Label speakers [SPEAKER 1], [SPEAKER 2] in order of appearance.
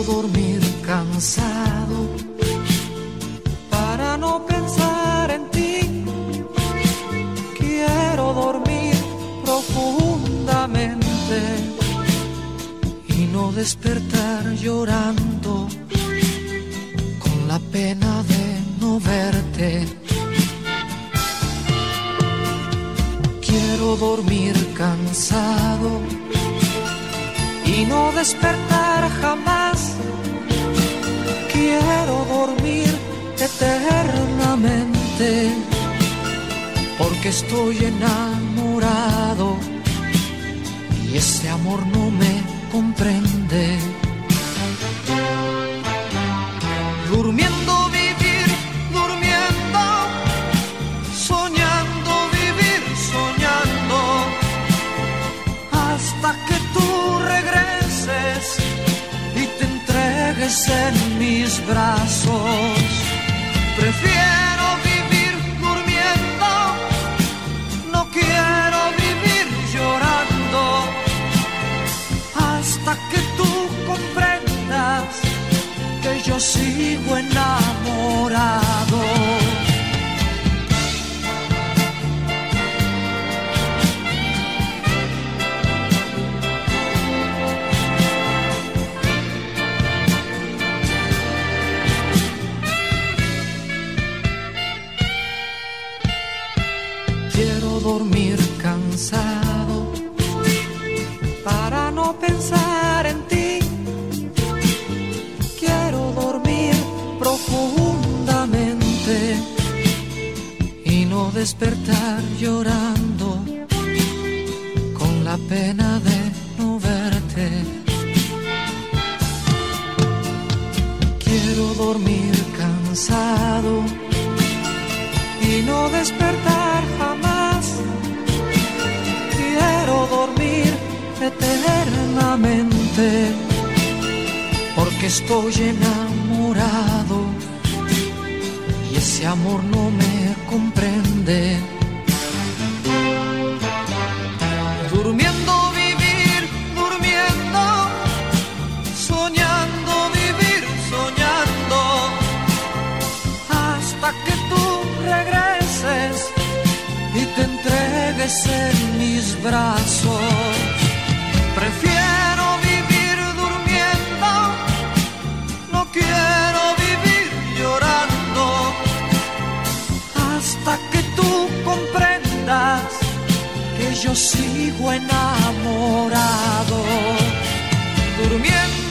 [SPEAKER 1] dormir cansado para no pensar en ti. Quiero dormir profundamente y no despertar llorando con la pena de no verte. Quiero dormir cansado y no despertar jamás. Quiero dormir eternamente porque estoy enamorado y ese amor no me comprende. Durmiendo vivir, durmiendo, soñando vivir, soñando, hasta que tú regreses y te entregues en mis brazos. Prefiero vivir durmiendo, no quiero vivir llorando, hasta que tú comprendas que yo sigo enamorado. Quiero dormir cansado para no pensar en ti. Quiero dormir profundamente y no despertar llorando con la pena de no verte. Quiero dormir cansado y no despertar jamás. Quiero dormir eternamente porque estoy enamorado y ese amor no me comprende. Durmiendo vivir, durmiendo, soñando vivir, soñando, hasta que tú regreses y te entregues en mis brazos. Prefiero vivir durmiendo, no quiero vivir llorando, hasta que tú comprendas que yo sigo enamorado. Durmiendo